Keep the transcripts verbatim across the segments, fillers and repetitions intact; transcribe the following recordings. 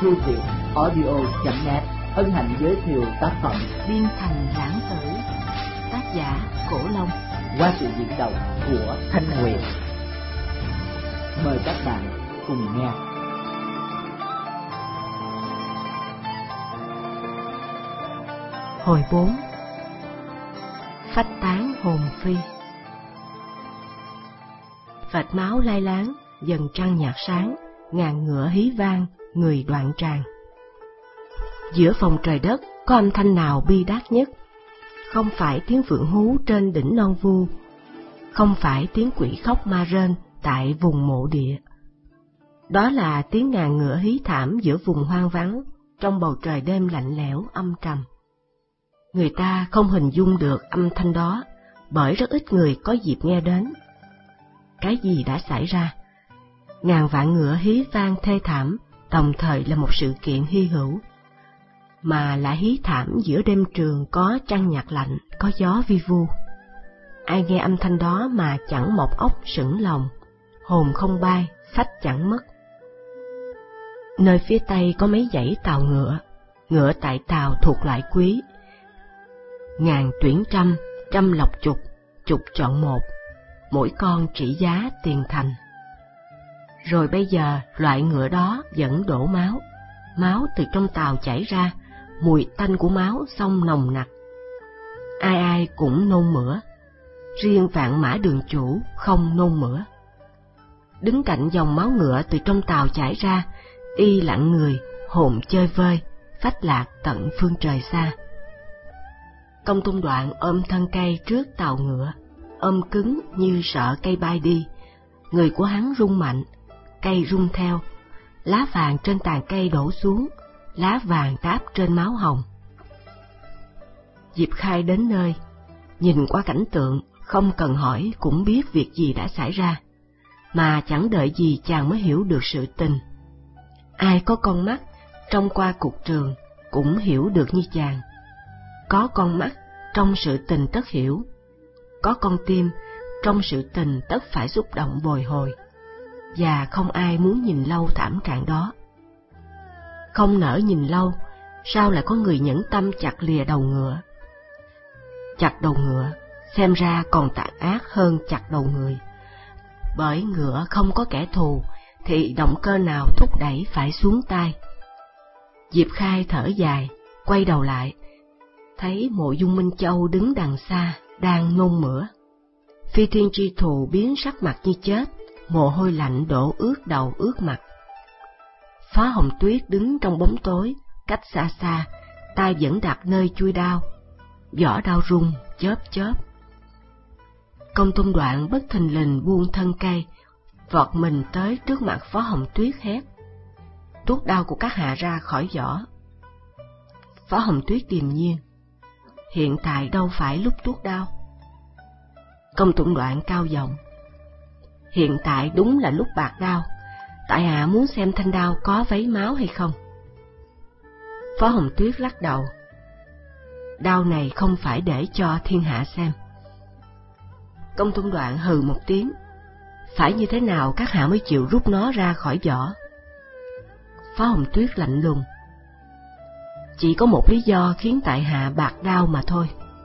thư viện audio chấm net hân hạnh giới thiệu tác phẩm Biên Thành Lãng Tử, tác giả Cổ Long, qua sự diễn đọc của Thanh Huyền. Mời các bạn cùng nghe. Hồi bốn. Phách tán hồn phi. Vệt máu lai láng, dần trăng nhạt sáng, ngàn ngựa hí vang, người đoạn tràng. Giữa phòng trời đất có âm thanh nào bi đát nhất? Không phải tiếng phượng hú trên đỉnh non vu, không phải tiếng quỷ khóc ma rên tại vùng mộ địa. Đó là tiếng ngàn ngựa hí thảm giữa vùng hoang vắng, trong bầu trời đêm lạnh lẽo âm trầm. Người ta không hình dung được âm thanh đó, bởi rất ít người có dịp nghe đến. Cái gì đã xảy ra? Ngàn vạn ngựa hí vang thê thảm, đồng thời là một sự kiện hy hữu, mà lại hí thảm giữa đêm trường có trăng nhạt lạnh, có gió vi vu. Ai nghe âm thanh đó mà chẳng một óc sững lòng, hồn không bay, phách chẳng mất. Nơi phía tây có mấy dãy tàu ngựa, ngựa tại tàu thuộc loại quý. Ngàn tuyển trăm, trăm lọc chục, chục chọn một, mỗi con trị giá tiền thành. Rồi bây giờ loại ngựa đó vẫn đổ máu, máu từ trong tàu chảy ra, mùi tanh của máu xông nồng nặc. Ai ai cũng nôn mửa, riêng Vạn Mã Đường chủ không nôn mửa. Đứng cạnh dòng máu ngựa từ trong tàu chảy ra, y lặng người, hồn chơi vơi, phách lạc tận phương trời xa. Công Tôn Đoạn ôm thân cây trước tàu ngựa, ôm cứng như sợ cây bay đi. Người của hắn rung mạnh, cây rung theo, lá vàng trên tàn cây đổ xuống, lá vàng đáp trên máu hồng. Diệp Khai đến nơi, nhìn qua cảnh tượng, không cần hỏi cũng biết việc gì đã xảy ra, mà chẳng đợi gì chàng mới hiểu được sự tình. Ai có con mắt, trông qua cuộc trường, cũng hiểu được như chàng. Có con mắt, trong sự tình tất hiểu. Có con tim, trong sự tình tất phải xúc động bồi hồi. Và không ai muốn nhìn lâu thảm trạng đó. Không nỡ nhìn lâu, sao lại có người nhẫn tâm chặt lìa đầu ngựa? Chặt đầu ngựa, xem ra còn tàn ác hơn chặt đầu người. Bởi ngựa không có kẻ thù, thì động cơ nào thúc đẩy phải xuống tay. Diệp Khai thở dài, quay đầu lại, thấy Mộ Dung Minh Châu đứng đằng xa, đang nôn mửa. Phi Thiên Tri Thù biến sắc mặt như chết, mồ hôi lạnh đổ ướt đầu ướt mặt. Phó Hồng Tuyết đứng trong bóng tối, cách xa xa, tay vẫn đặt nơi chuôi đao, vỏ đao rung, chớp chớp. Công Tôn Đoạn bất thình lình buông thân cây, vọt mình tới trước mặt Phó Hồng Tuyết hét: "Tuốt đao của các hạ ra khỏi vỏ." Phó Hồng Tuyết điềm nhiên: "Hiện tại đâu phải lúc tuốt đao." Công Tôn Đoạn cao giọng: "Hiện tại đúng là lúc bạc đao, tại hạ muốn xem thanh đao có vấy máu hay không." Phó Hồng Tuyết lắc đầu: "Đao này không phải để cho thiên hạ xem." Công Tôn Đoạn hừ một tiếng: "Phải như thế nào các hạ mới chịu rút nó ra khỏi vỏ?" Phó Hồng Tuyết lạnh lùng: "Chỉ có một lý do khiến tại hạ bạc đao mà thôi."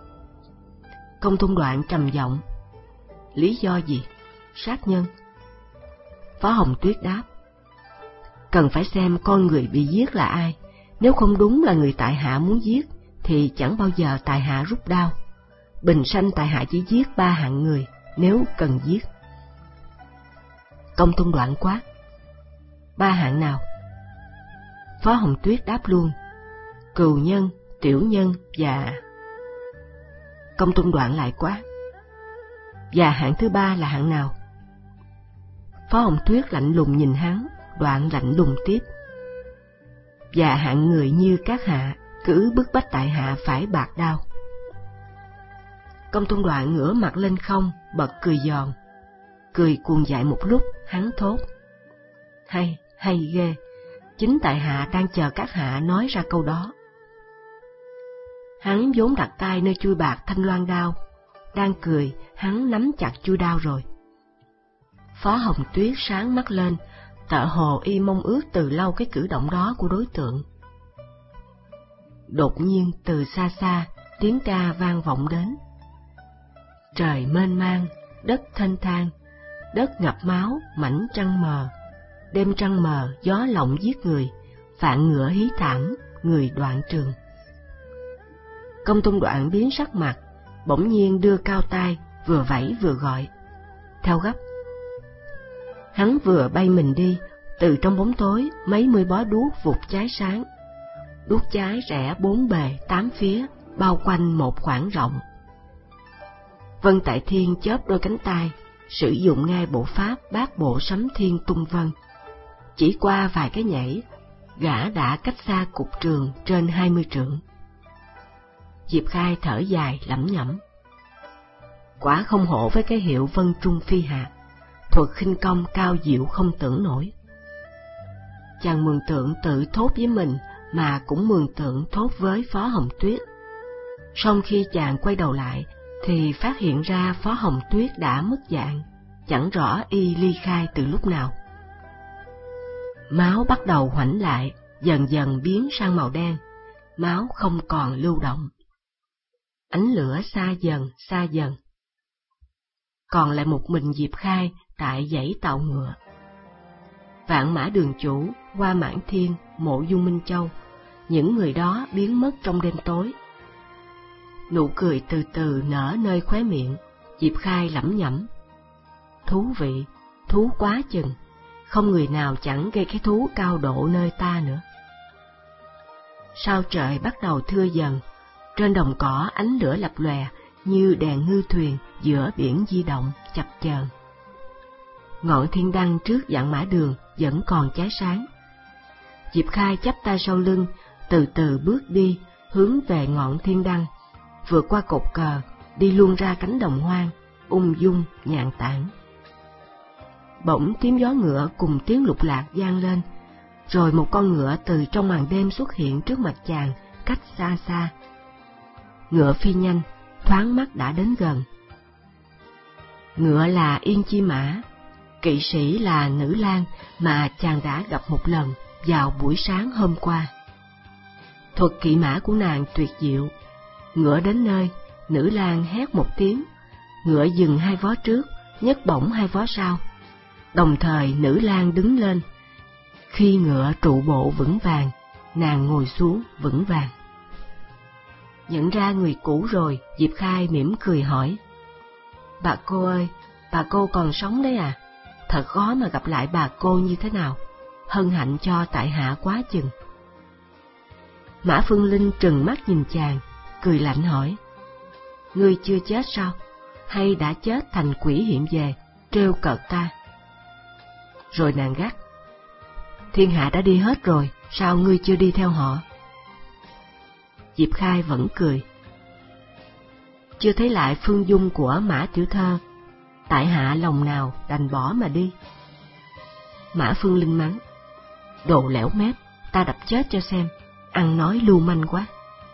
Công Tôn Đoạn trầm giọng: "Lý do gì? Sát nhân?" Phó Hồng Tuyết đáp: "Cần phải xem con người bị giết là ai, nếu không đúng là người tại hạ muốn giết, thì chẳng bao giờ tại hạ rút đao. Bình sanh tại hạ chỉ giết ba hạng người, nếu cần giết." Công Tôn Đoạn quát: "Ba hạng nào?" Phó Hồng Tuyết đáp luôn: "Cừu nhân, tiểu nhân và..." Công Tôn Đoạn lại quát: "Và hạng thứ ba là hạng nào?" Phó Hồng Tuyết lạnh lùng nhìn hắn, Đoạn lạnh lùng tiếp: "Và hạng người như các hạ, cứ bức bách tại hạ phải bạc đao." Công Tôn Đoạn ngửa mặt lên không, bật cười giòn. Cười cuồng dại một lúc, hắn thốt: "Hay, hay ghê, chính tại hạ đang chờ các hạ nói ra câu đó." Hắn vốn đặt tay nơi chuôi bạc thanh loan đao, đang cười, hắn nắm chặt chuôi đao rồi. Phó Hồng Tuyết sáng mắt lên, tựa hồ y mong ước từ lâu cái cử động đó của đối tượng. Đột nhiên từ xa xa, tiếng ca vang vọng đến. Trời mênh mang, đất thênh thang, đất ngập máu, mảnh trăng mờ. Đêm trăng mờ, gió lộng giết người, vạn ngựa hí thảm, người đoạn trường. Công Tôn Đoạn biến sắc mặt, bỗng nhiên đưa cao tay, vừa vẫy vừa gọi. Theo gấp. Hắn vừa bay mình đi, từ trong bóng tối mấy mươi bó đuốc vụt cháy sáng. Đuốc cháy rẽ bốn bề tám phía, bao quanh một khoảng rộng. Vân Tại Thiên chớp đôi cánh tay, sử dụng ngay bộ pháp bát bộ sấm thiên tung vân. Chỉ qua vài cái nhảy, gã đã cách xa cục trường trên hai mươi trượng. Diệp Khai thở dài lẩm nhẩm. Quả không hổ với cái hiệu Vân Trung Phi Hạt, thuật khinh công cao diệu không tưởng nổi. Chàng mường tượng tự thốt với mình mà cũng mường tượng thốt với Phó Hồng Tuyết. Song khi chàng quay đầu lại thì phát hiện ra Phó Hồng Tuyết đã mất dạng, chẳng rõ y ly khai từ lúc nào. Máu bắt đầu hoãnh lại, dần dần biến sang màu đen, máu không còn lưu động. Ánh lửa xa dần, xa dần. Còn lại một mình Diệp Khai tại dãy tạo ngựa. Vạn Mã Đường Chủ, Hoa Mãn Thiên, Mộ Dung Minh Châu, những người đó biến mất trong đêm tối. Nụ cười từ từ nở nơi khóe miệng, Diệp Khai lẩm nhẩm. Thú vị, thú quá chừng, không người nào chẳng gây cái thú cao độ nơi ta nữa. Sao trời bắt đầu thưa dần, trên đồng cỏ ánh lửa lập lòe như đèn ngư thuyền giữa biển di động chập chờn. Ngọn thiên đăng trước Vạn Mã Đường vẫn còn cháy sáng. Diệp Khai chắp tay sau lưng, từ từ bước đi hướng về ngọn thiên đăng, vượt qua cột cờ, đi luôn ra cánh đồng hoang, ung dung nhàn tản. Bỗng tiếng gió ngựa cùng tiếng lục lạc vang lên, rồi một con ngựa từ trong màn đêm xuất hiện trước mặt chàng, cách xa xa. Ngựa phi nhanh, thoáng mắt đã đến gần. Ngựa là Yên Chi Mã, kỵ sĩ là Nữ Lang mà chàng đã gặp một lần vào buổi sáng hôm qua. Thuật kỵ mã của nàng tuyệt diệu. Ngựa đến nơi, Nữ Lang hét một tiếng, ngựa dừng hai vó trước, nhấc bổng hai vó sau. Đồng thời Nữ Lang đứng lên. Khi ngựa trụ bộ vững vàng, nàng ngồi xuống vững vàng. Nhận ra người cũ rồi, Diệp Khai mỉm cười hỏi. Bà cô ơi, bà cô còn sống đấy à? Thật khó mà gặp lại bà cô như thế nào, hân hạnh cho tại hạ quá chừng. Mã Phương Linh trừng mắt nhìn chàng, cười lạnh hỏi. Ngươi chưa chết sao? Hay đã chết thành quỷ hiện về, trêu cợt ta? Rồi nàng gắt. Thiên hạ đã đi hết rồi, sao ngươi chưa đi theo họ? Diệp Khai vẫn cười. Chưa thấy lại phương dung của Mã tiểu thơ, tại hạ lòng nào đành bỏ mà đi. Mã Phương Linh mắng. Đồ lẻo mép, ta đập chết cho xem, ăn nói lưu manh quá.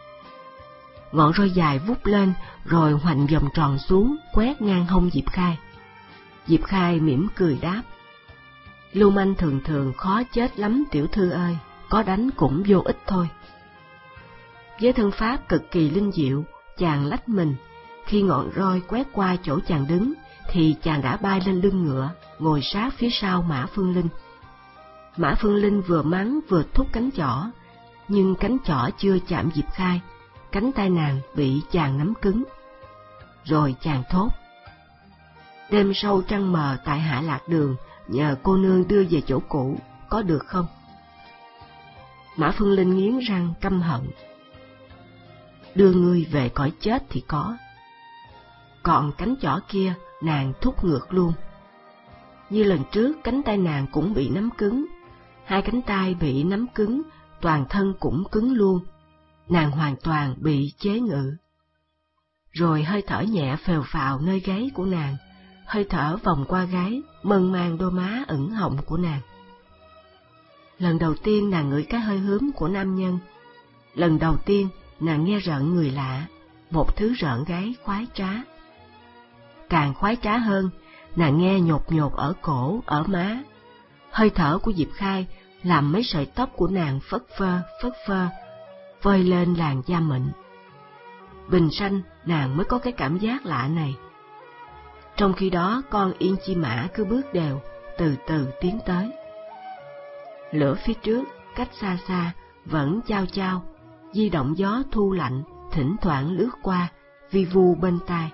Ngọn roi dài vút lên, rồi hoành vòng tròn xuống, quét ngang hông Diệp Khai. Diệp Khai mỉm cười đáp. Lưu manh thường thường khó chết lắm tiểu thư ơi, có đánh cũng vô ích thôi. Với thân pháp cực kỳ linh diệu, chàng lách mình, khi ngọn roi quét qua chỗ chàng đứng, thì chàng đã bay lên lưng ngựa, ngồi sát phía sau Mã Phương Linh. Mã Phương Linh vừa mắng vừa thúc cánh chỏ, nhưng cánh chỏ chưa chạm Diệp Khai, cánh tay nàng bị chàng nắm cứng. Rồi chàng thốt. Đêm sâu trăng mờ tại hạ lạc đường, nhờ cô nương đưa về chỗ cũ, có được không? Mã Phương Linh nghiến răng căm hận. Đưa ngươi về cõi chết thì có. Còn cánh chỏ kia nàng thúc ngược luôn. Như lần trước cánh tay nàng cũng bị nắm cứng, hai cánh tay bị nắm cứng, toàn thân cũng cứng luôn, nàng hoàn toàn bị chế ngự. Rồi hơi thở nhẹ phèo phào nơi gáy của nàng, hơi thở vòng qua gáy, mơn man đôi má ửng hồng của nàng. Lần đầu tiên nàng ngửi cái hơi hướm của nam nhân, lần đầu tiên nàng nghe rợn người lạ, một thứ rợn gáy khoái trá. Càng khoái trá hơn, nàng nghe nhột nhột ở cổ, ở má, Hơi thở của Diệp Khai làm mấy sợi tóc của nàng phất phơ, phất phơ, phơi lên làn da mịn. Bình sanh nàng mới có cái cảm giác lạ này. Trong khi đó con yên chi mã cứ bước đều, từ từ tiến tới. Lửa phía trước, cách xa xa, vẫn chao chao, di động gió thu lạnh, thỉnh thoảng lướt qua, vi vu bên tai.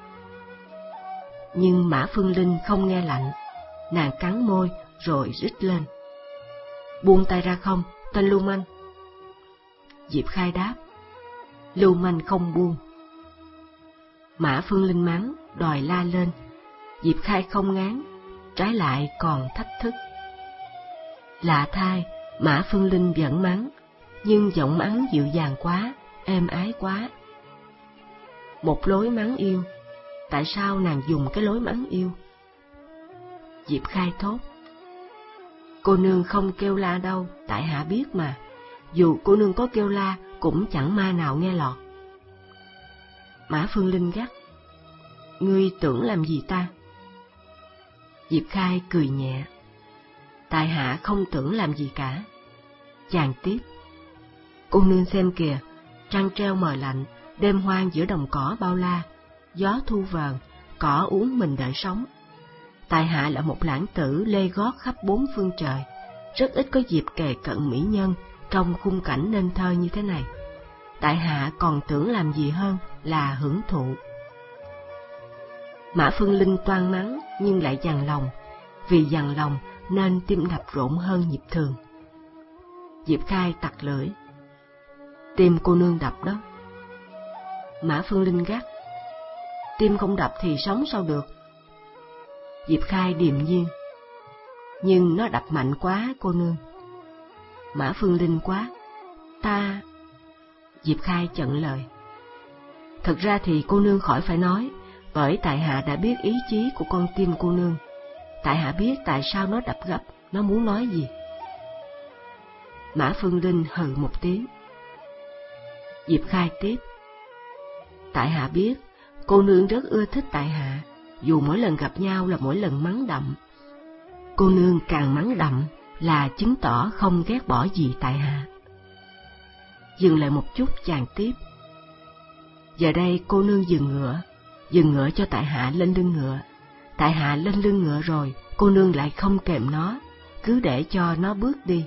Nhưng Mã Phương Linh không nghe lạnh, nàng cắn môi rồi rít lên. Buông tay ra không, tên lưu manh. Diệp Khai đáp, lưu manh không buông. Mã Phương Linh mắng, đòi la lên. Diệp Khai không ngán, trái lại còn thách thức. Lạ thay, Mã Phương Linh vẫn mắng, nhưng giọng mắng dịu dàng quá, êm ái quá. Một lối mắng yêu, tại sao nàng dùng cái lối mắng yêu? Diệp Khai thốt, cô nương không kêu la đâu, tại hạ biết mà, dù cô nương có kêu la cũng chẳng ma nào nghe lọt. Mã Phương Linh gắt, ngươi tưởng làm gì ta? Diệp Khai cười nhẹ, tại hạ không tưởng làm gì cả. Chàng tiếp, cô nương xem kìa, trăng treo mờ lạnh, đêm hoang giữa đồng cỏ bao la, gió thu vờn, cỏ uống mình đợi sống. Tại hạ là một lãng tử lê gót khắp bốn phương trời, rất ít có dịp kề cận mỹ nhân trong khung cảnh nên thơ như thế này. Tại hạ còn tưởng làm gì hơn là hưởng thụ. Mã Phương Linh toan mắng nhưng lại dằn lòng, vì dằn lòng nên tim đập rộn hơn nhịp thường. Diệp Khai tặc lưỡi, tim cô nương đập đó. Mã Phương Linh gắt, tim không đập thì sống sao được? Diệp Khai điềm nhiên, nhưng nó đập mạnh quá cô nương. Mã Phương Linh quá, ta... Diệp Khai chặn lời, thật ra thì cô nương khỏi phải nói, bởi tại hạ đã biết ý chí của con tim cô nương. Tại hạ biết tại sao nó đập gấp, nó muốn nói gì. Mã Phương Linh hừ một tiếng. Diệp Khai tiếp, tại hạ biết cô nương rất ưa thích tại hạ, dù mỗi lần gặp nhau là mỗi lần mắng đậm. Cô nương càng mắng đậm là chứng tỏ không ghét bỏ gì tại hạ. Dừng lại một chút, chàng tiếp, giờ đây cô nương dừng ngựa, dừng ngựa cho tại hạ lên lưng ngựa. Tại hạ lên lưng ngựa rồi, cô nương lại không kềm nó, cứ để cho nó bước đi.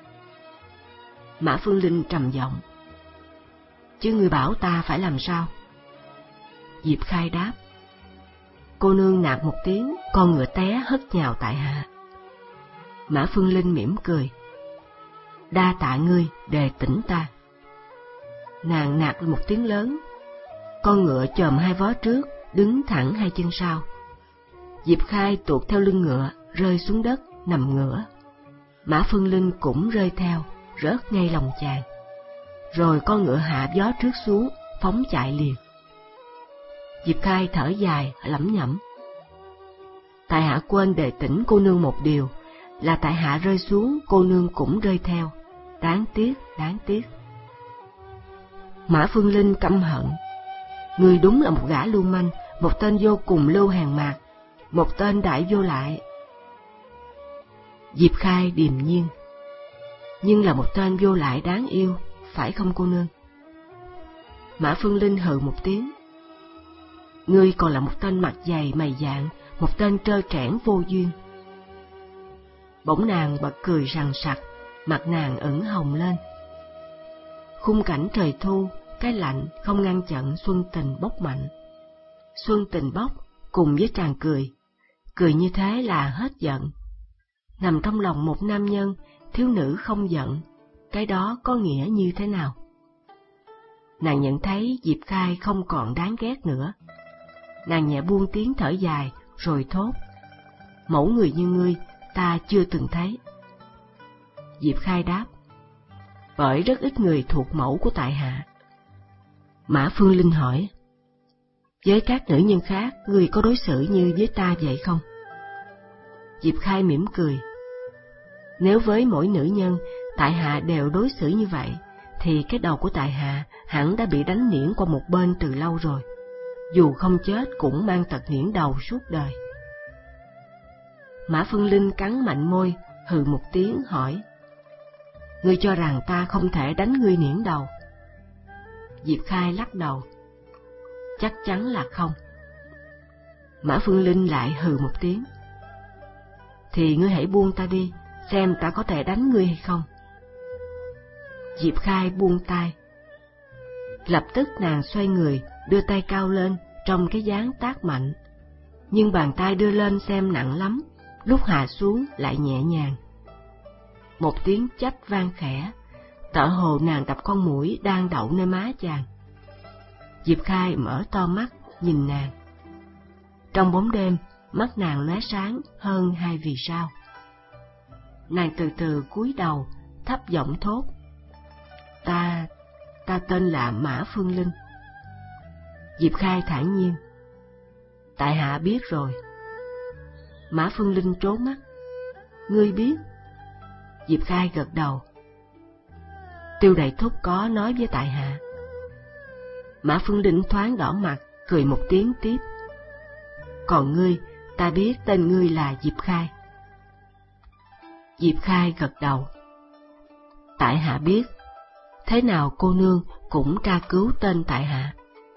Mã Phương Linh trầm giọng, chứ ngươi bảo ta phải làm sao? Diệp Khai đáp, cô nương nạt một tiếng, con ngựa té hất nhào tại hạ. Mã Phương Linh mỉm cười, đa tạ ngươi đề tỉnh ta. Nàng nạt một tiếng lớn, con ngựa chồm hai vó trước, đứng thẳng hai chân sau. Diệp Khai tuột theo lưng ngựa, rơi xuống đất, nằm ngửa. Mã Phương Linh cũng rơi theo, rớt ngay lòng chàng. Rồi con ngựa hạ gió trước xuống, phóng chạy liền. Diệp Khai thở dài, lẩm nhẩm, tại hạ quên đề tỉnh cô nương một điều, là tại hạ rơi xuống, cô nương cũng rơi theo. Đáng tiếc, đáng tiếc. Mã Phương Linh căm hận, ngươi đúng là một gã lưu manh, một tên vô cùng lưu hàng mạc, một tên đại vô lại. Diệp Khai điềm nhiên, nhưng là một tên vô lại đáng yêu, phải không cô nương? Mã Phương Linh hừ một tiếng, ngươi còn là một tên mặt dày mày dạn, một tên trơ trẽn vô duyên. Bỗng nàng bật cười rằn sặc, mặt nàng ửng hồng lên. Khung cảnh trời thu, cái lạnh không ngăn chặn xuân tình bốc mạnh. Xuân tình bốc cùng với tràng cười, cười như thế là hết giận. Nằm trong lòng một nam nhân, thiếu nữ không giận, cái đó có nghĩa như thế nào? Nàng nhận thấy Diệp Khai không còn đáng ghét nữa. Nàng nhẹ buông tiếng thở dài, rồi thốt, mẫu người như ngươi, ta chưa từng thấy. Diệp Khai đáp, bởi rất ít người thuộc mẫu của tại hạ. Mã Phương Linh hỏi, với các nữ nhân khác, ngươi có đối xử như với ta vậy không? Diệp Khai mỉm cười, nếu với mỗi nữ nhân, tại hạ đều đối xử như vậy, thì cái đầu của tại hạ hẳn đã bị đánh niễn qua một bên từ lâu rồi. Dù không chết cũng mang tật niễn đầu suốt đời. Mã Phương Linh cắn mạnh môi, hừ một tiếng hỏi: Ngươi cho rằng ta không thể đánh ngươi niễn đầu? Diệp Khai lắc đầu: Chắc chắn là không. Mã Phương Linh lại hừ một tiếng: Thì ngươi hãy buông ta đi, xem ta có thể đánh ngươi hay không. Diệp Khai buông tay. Lập tức nàng xoay người, đưa tay cao lên trong cái dáng tát mạnh. Nhưng bàn tay đưa lên xem nặng lắm, lúc hạ xuống lại nhẹ nhàng. Một tiếng chách vang khẽ, tựa hồ nàng đập con muỗi đang đậu nơi má chàng. Diệp Khai mở to mắt nhìn nàng. Trong bóng đêm, mắt nàng lóe sáng hơn hai vì sao. Nàng từ từ cúi đầu, thấp giọng thốt: Ta, ta tên là Mã Phương Linh. Diệp Khai thản nhiên: Tại hạ biết rồi. Mã Phương Linh trố mắt: Ngươi biết? Diệp Khai gật đầu: Tiêu đại thúc có nói với tại hạ. Mã Phương Linh thoáng đỏ mặt, cười một tiếng tiếp: Còn ngươi, ta biết tên ngươi là Diệp Khai. Diệp Khai gật đầu: Tại hạ biết. Thế nào cô nương cũng tra cứu tên tại hạ.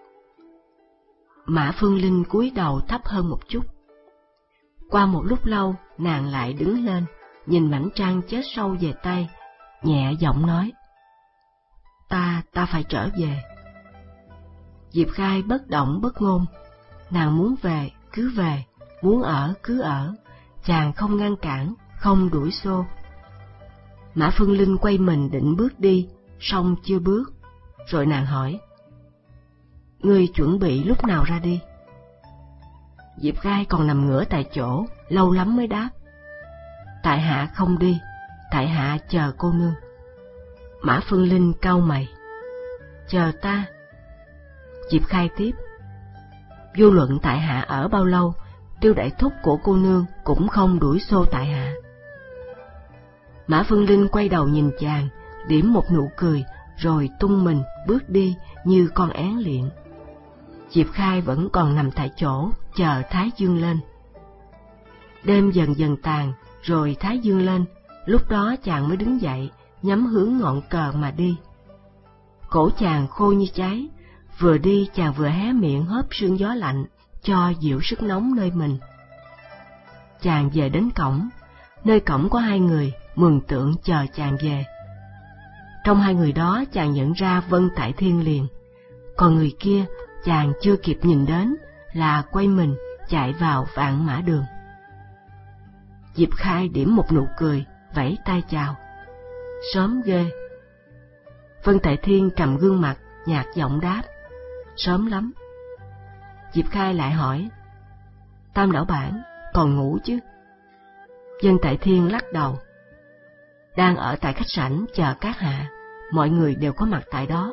Mã Phương Linh cúi đầu thấp hơn một chút. Qua một lúc lâu, nàng lại đứng lên, nhìn mảnh trăng chết sâu về tay, nhẹ giọng nói: Ta, ta phải trở về. Diệp Khai bất động bất ngôn. Nàng muốn về, cứ về, muốn ở, cứ ở. Chàng không ngăn cản, không đuổi xô. Mã Phương Linh quay mình định bước đi, song chưa bước. Rồi nàng hỏi: Ngươi chuẩn bị lúc nào ra đi? Diệp Khai còn nằm ngửa tại chỗ, lâu lắm mới đáp: Tại hạ không đi, tại hạ chờ cô nương. Mã Phương Linh cau mày: Chờ ta? Diệp Khai tiếp: Vô luận tại hạ ở bao lâu, Tiêu đại thúc của cô nương cũng không đuổi xô tại hạ. Mã Phương Linh quay đầu nhìn chàng, điểm một nụ cười, rồi tung mình bước đi như con én liệng. Diệp Khai vẫn còn nằm tại chỗ, chờ thái dương lên. Đêm dần dần tàn, rồi thái dương lên, lúc đó chàng mới đứng dậy, nhắm hướng ngọn cờ mà đi. Cổ chàng khô như cháy, vừa đi chàng vừa hé miệng hớp sương gió lạnh, cho dịu sức nóng nơi mình. Chàng về đến cổng, nơi cổng có hai người, mường tượng chờ chàng về. Trong hai người đó chàng nhận ra Vân Tại Thiên liền, còn người kia chàng chưa kịp nhìn đến là quay mình chạy vào Vạn Mã Đường. Diệp Khai điểm một nụ cười, vẫy tay chào: Sớm ghê. Vân Tại Thiên trầm gương mặt, nhạt giọng đáp: Sớm lắm. Diệp Khai lại hỏi: Tam lão bản còn ngủ chứ? Vân Tại Thiên lắc đầu: Đang ở tại khách sảnh chờ các hạ, mọi người đều có mặt tại đó.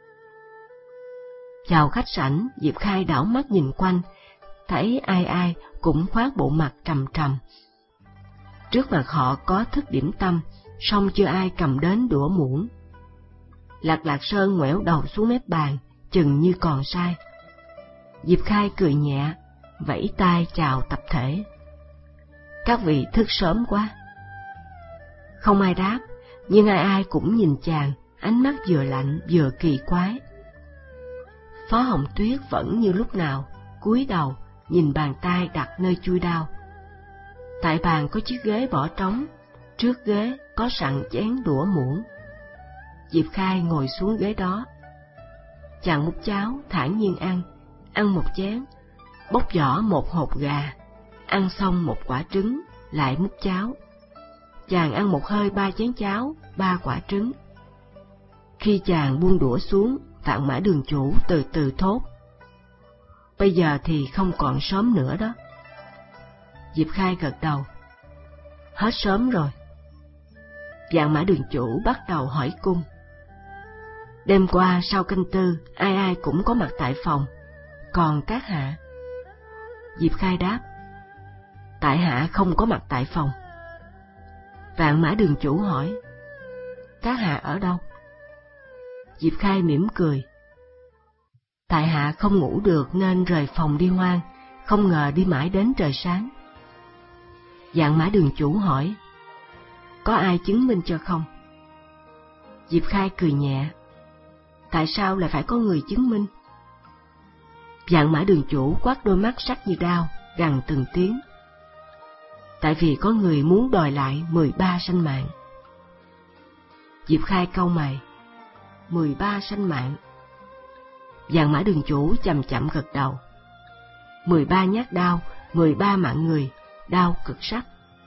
Vào khách sảnh, Diệp Khai đảo mắt nhìn quanh, thấy ai ai cũng khoác bộ mặt trầm trầm. Trước mặt họ có thức điểm tâm, song chưa ai cầm đến đũa muỗng. Lạc Lạc Sơn ngoẻo đầu xuống mép bàn, chừng như còn say. Diệp Khai cười nhẹ, vẫy tay chào tập thể: Các vị thức sớm quá. Không ai đáp, nhưng ai ai cũng nhìn chàng, ánh mắt vừa lạnh vừa kỳ quái. Phó Hồng Tuyết vẫn như lúc nào, cúi đầu nhìn bàn tay đặt nơi chui đao. Tại bàn có chiếc ghế bỏ trống, trước ghế có sẵn chén đũa muỗng. Diệp Khai ngồi xuống ghế đó. Chàng múc cháo thản nhiên ăn, ăn một chén, bóc vỏ một hột gà, ăn xong một quả trứng, lại múc cháo. Chàng ăn một hơi ba chén cháo, ba quả trứng. Khi chàng buông đũa xuống, Vạn Mã Đường chủ từ từ thốt: Bây giờ thì không còn sớm nữa đó. Diệp Khai gật đầu: Hết sớm rồi. Vạn Mã Đường chủ bắt đầu hỏi cung: Đêm qua sau canh tư, ai ai cũng có mặt tại phòng, còn các hạ? Diệp Khai đáp: Tại hạ không có mặt tại phòng. Vạn Mã Đường chủ hỏi: Các hạ ở đâu? Diệp Khai mỉm cười: Tại hạ không ngủ được nên rời phòng đi ngoan, không ngờ đi mãi đến trời sáng. Vạn Mã Đường chủ hỏi: có ai chứng minh cho không? Diệp Khai cười nhẹ. Tại sao lại phải có người chứng minh? Vạn Mã Đường chủ quát đôi mắt sắc như đao, gằn từng tiếng. Tại vì có người muốn đòi lại mười ba sanh mạng. Diệp Khai cau mày. Mười ba sanh mạng. Vạn Mã Đường chủ chậm chậm gật đầu. Mười ba nhát đao, mười ba mạng người, đao cực sắc.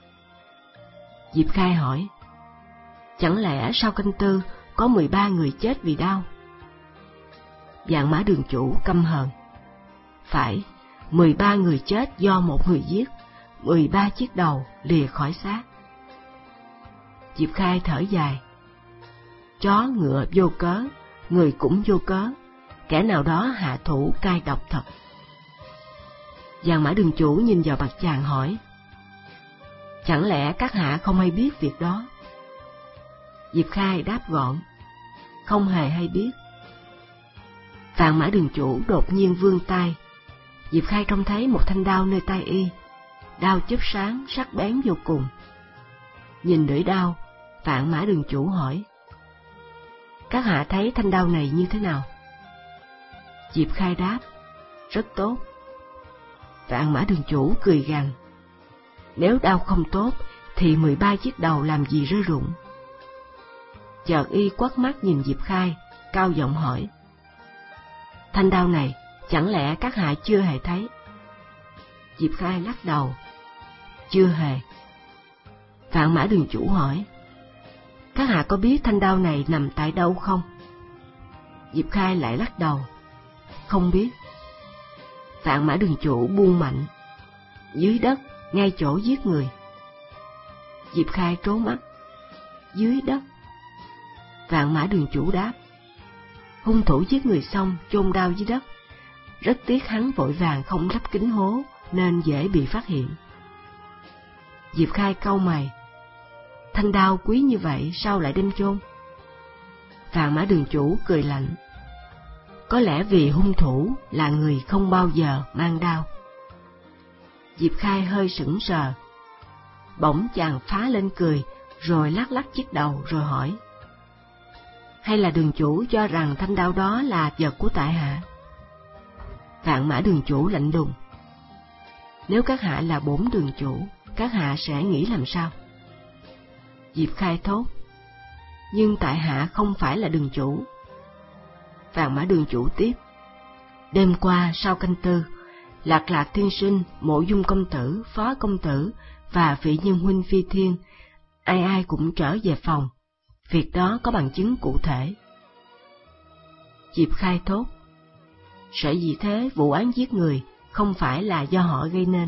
Diệp Khai hỏi, chẳng lẽ sau canh tư có mười ba người chết vì đao? Vạn Mã Đường chủ căm hờn. Phải, mười ba người chết do một người giết, mười ba chiếc đầu lìa khỏi xác. Diệp Khai thở dài. Chó ngựa vô cớ, người cũng vô cớ, kẻ nào đó hạ thủ cay độc thật. Vạn Mã Đường chủ nhìn vào mặt chàng hỏi, chẳng lẽ các hạ không hay biết việc đó? Diệp Khai đáp gọn, không hề hay biết. Vạn Mã Đường chủ đột nhiên vươn tay. Diệp Khai trông thấy một thanh đao nơi tay y, đao chớp sáng sắc bén vô cùng. Nhìn lưỡi đao, Vạn Mã Đường chủ hỏi, các hạ thấy thanh đao này như thế nào? Diệp Khai đáp, rất tốt. Vạn Mã Đường chủ cười gằn, nếu đao không tốt thì mười ba chiếc đầu làm gì rơi rụng? Chợt y quắt mắt nhìn Diệp Khai, cao giọng hỏi, thanh đao này chẳng lẽ các hạ chưa hề thấy? Diệp Khai lắc đầu, chưa hề. Vạn Mã Đường chủ hỏi, các hạ có biết thanh đao này nằm tại đâu không? Diệp Khai lại lắc đầu, không biết. Vạn Mã Đường chủ buông mạnh, dưới đất, ngay chỗ giết người. Diệp Khai trố mắt, dưới đất. Vạn Mã Đường chủ đáp, hung thủ giết người xong chôn đao dưới đất, rất tiếc hắn vội vàng không lắp kính hố nên dễ bị phát hiện. Diệp Khai cau mày, thanh đao quý như vậy sao lại đem chôn? Vạn Mã Đường chủ cười lạnh, có lẽ vì hung thủ là người không bao giờ mang đao. Diệp Khai hơi sững sờ, bỗng chàng phá lên cười, rồi lắc lắc chiếc đầu rồi hỏi, hay là đường chủ cho rằng thanh đao đó là vật của tại hạ? Vạn Mã Đường chủ lạnh lùng, nếu các hạ là bổn đường chủ, các hạ sẽ nghĩ làm sao? Diệp Khai thốt, nhưng tại hạ không phải là đường chủ. Vạn Mã Đường chủ tiếp, đêm qua sau canh tư, Lạc Lạc tiên sinh, Mộ Dung công tử, Phó công tử và vị nhân huynh Phi Thiên, ai ai cũng trở về phòng. Việc đó có bằng chứng cụ thể. Diệp Khai thốt, sở dĩ thế vụ án giết người không phải là do họ gây nên.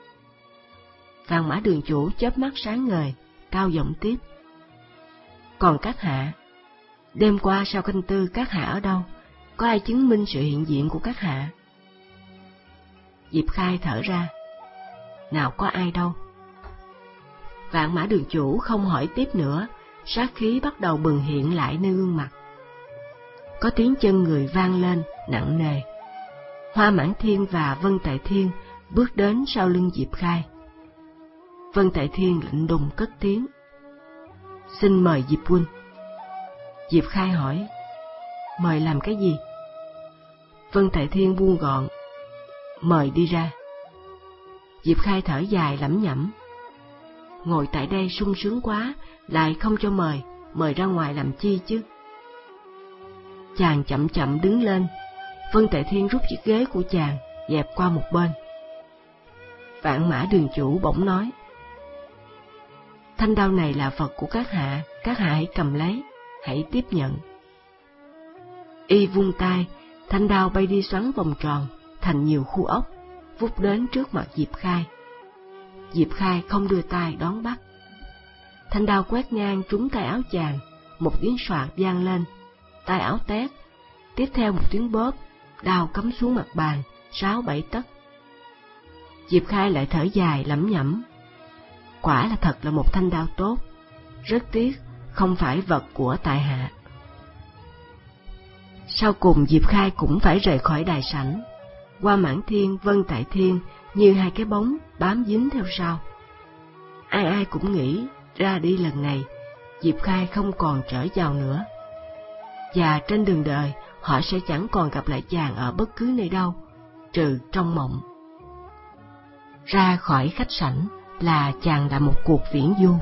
Vạn Mã Đường chủ chớp mắt sáng ngời, cao giọng tiếp, còn các hạ, đêm qua sau canh tư các hạ ở đâu? Có ai chứng minh sự hiện diện của các hạ? Diệp Khai thở ra, nào có ai đâu. Vạn Mã Đường chủ không hỏi tiếp nữa, sát khí bắt đầu bừng hiện lại nơi gương mặt. Có tiếng chân người vang lên nặng nề. Hoa Mãn Thiên và Vân Tệ Thiên bước đến sau lưng Diệp Khai. Vân Tệ Thiên lạnh đùng cất tiếng, xin mời Diệp huynh. Diệp Khai hỏi, mời làm cái gì? Vân Tệ Thiên buông gọn, mời đi ra. Diệp Khai thở dài lẩm nhẩm, ngồi tại đây sung sướng quá, lại không cho mời, mời ra ngoài làm chi chứ? Chàng chậm chậm đứng lên. Vân Tệ Thiên rút chiếc ghế của chàng dẹp qua một bên. Vạn Mã Đường chủ bỗng nói, thanh đao này là vật của các hạ, các hạ hãy cầm lấy, hãy tiếp nhận. Y vung tay, thanh đao bay đi xoắn vòng tròn thành nhiều khu ốc, vút đến trước mặt Diệp Khai. Diệp Khai không đưa tay đón bắt. Thanh đao quét ngang trúng tay áo chàng, một tiếng soạt vang lên, tay áo tét, tiếp theo một tiếng bóp, đao cắm xuống mặt bàn, sáu bảy tấc. Diệp Khai lại thở dài lẩm nhẩm, quả là thật là một thanh đao tốt, rất tiếc không phải vật của tại hạ. Sau cùng Diệp Khai cũng phải rời khỏi đại sảnh. Hoa Mãn Thiên, Vân Tại Thiên như hai cái bóng bám dính theo sau. Ai ai cũng nghĩ ra đi lần này, Diệp Khai không còn trở vào nữa. Và trên đường đời, họ sẽ chẳng còn gặp lại chàng ở bất cứ nơi đâu, trừ trong mộng. Ra khỏi khách sảnh là chàng đã một cuộc viễn du.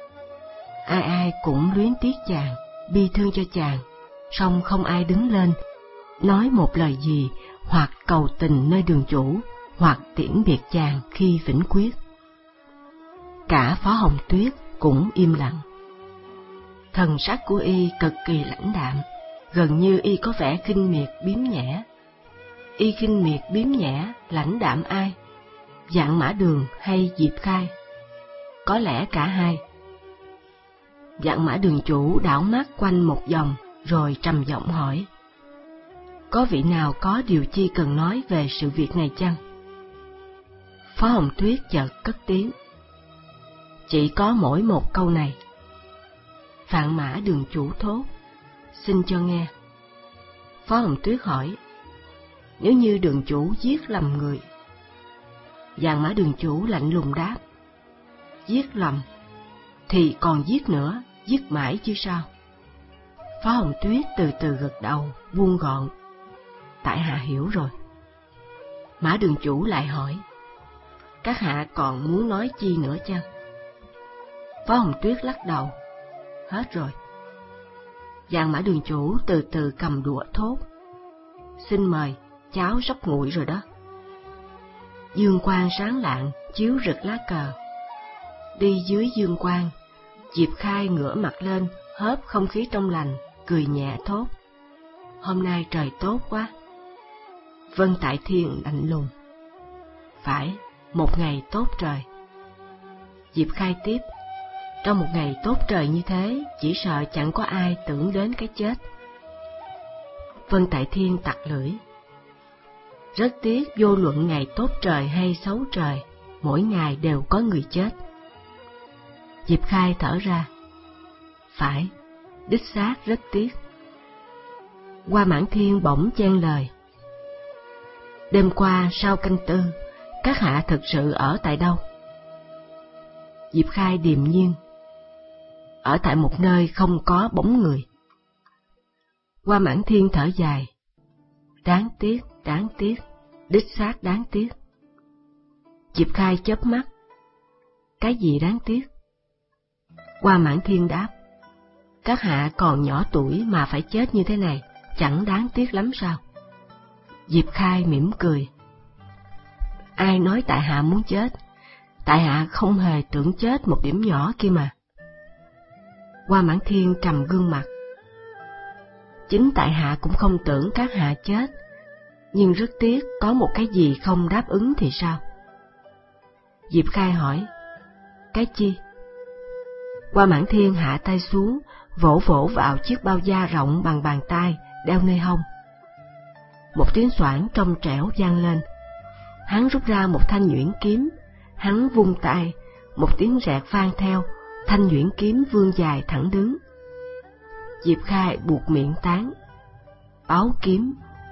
Ai ai cũng luyến tiếc chàng, bi thương cho chàng, song không ai đứng lên, nói một lời gì, hoặc cầu tình nơi đường chủ, hoặc tiễn biệt chàng khi vĩnh quyết. Cả Phó Hồng Tuyết cũng im lặng. Thần sắc của y cực kỳ lãnh đạm, gần như y có vẻ khinh miệt biếm nhẽ. Y khinh miệt biếm nhẽ, lãnh đạm ai? Vạn Mã Đường hay Diệp Khai? Có lẽ cả hai. Vạn Mã Đường chủ đảo mắt quanh một vòng, rồi trầm giọng hỏi: có vị nào có điều chi cần nói về sự việc này chăng? Phó Hồng Tuyết chợt cất tiếng: chỉ có mỗi một câu này. Vạn Mã Đường chủ thốt: xin cho nghe. Phó Hồng Tuyết hỏi: nếu như đường chủ giết lầm người? Vạn Mã Đường chủ lạnh lùng đáp: giết lầm thì còn giết nữa, giết mãi chứ sao? Phó Hồng Tuyết từ từ gật đầu, buông gọn: tại hạ hiểu rồi. Mã Đường chủ lại hỏi: các hạ còn muốn nói chi nữa chăng? Phó Hồng Tuyết lắc đầu: hết rồi. Vạn Mã Đường chủ từ từ cầm đũa thốt: xin mời, cháo sắp nguội rồi đó. Dương quang sáng lạng chiếu rực lá cờ. Đi dưới dương quang, Diệp Khai ngửa mặt lên, hớp không khí trong lành, cười nhẹ thốt: hôm nay trời tốt quá. Vân Tại Thiên lạnh lùng: phải, một ngày tốt trời. Diệp Khai tiếp: trong một ngày tốt trời như thế, chỉ sợ chẳng có ai tưởng đến cái chết. Vân Tại Thiên tặc lưỡi: rất tiếc, vô luận ngày tốt trời hay xấu trời, mỗi ngày đều có người chết. Diệp Khai thở ra: phải, đích xác rất tiếc. Hoa Mãn Thiên bỗng chen lời: đêm qua sau canh tư, các hạ thực sự ở tại đâu? Diệp Khai điềm nhiên: ở tại một nơi không có bóng người. Hoa Mãn Thiên thở dài: đáng tiếc, đáng tiếc, đích xác đáng tiếc. Diệp Khai chớp mắt: cái gì đáng tiếc? Hoa Mãn Thiên đáp: các hạ còn nhỏ tuổi mà phải chết như thế này, chẳng đáng tiếc lắm sao? Diệp Khai mỉm cười: ai nói tại hạ muốn chết? Tại hạ không hề tưởng chết một điểm nhỏ kia mà. Hoa Mãn Thiên trầm gương mặt: chính tại hạ cũng không tưởng các hạ chết, nhưng rất tiếc có một cái gì không đáp ứng thì sao? Diệp Khai hỏi: cái chi? Hoa Mãn Thiên hạ tay xuống, vỗ vỗ vào chiếc bao da rộng bằng bàn tay đeo nơi hông. Một tiếng xoảng trong trẻo vang lên. Hắn rút ra một thanh nhuyễn kiếm, hắn vung tay, một tiếng rẹt vang theo, thanh nhuyễn kiếm vươn dài thẳng đứng. Diệp Khai buộc miệng tán: báo kiếm.